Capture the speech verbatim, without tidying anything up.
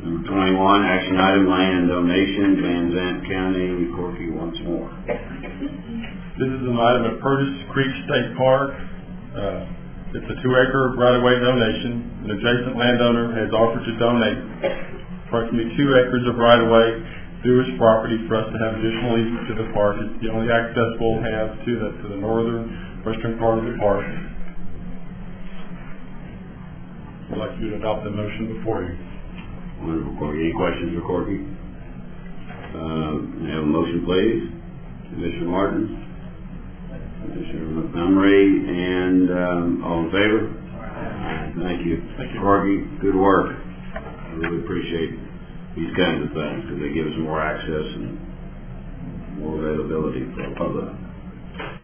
Number twenty-one, action item, land donation, Van Zandt County, Corky once more. This is an item at Purchase Creek State Park. Uh, it's a two-acre right-of-way donation. An adjacent landowner has offered to donate approximately two acres of right-of-way through his property for us to have additional easement to the park. It's the only access we'll have to the, to the northern, western part of the park. I'd like you to adopt the motion before you. Wonderful, Corky. Any questions for Corky? Uh, may I have a motion, please? Commissioner Martin, Commissioner Montgomery, and um, all in favor? Aye. Thank you. Thank you. Corky, good work. I really appreciate these kinds of things because they give us more access and more availability for the public.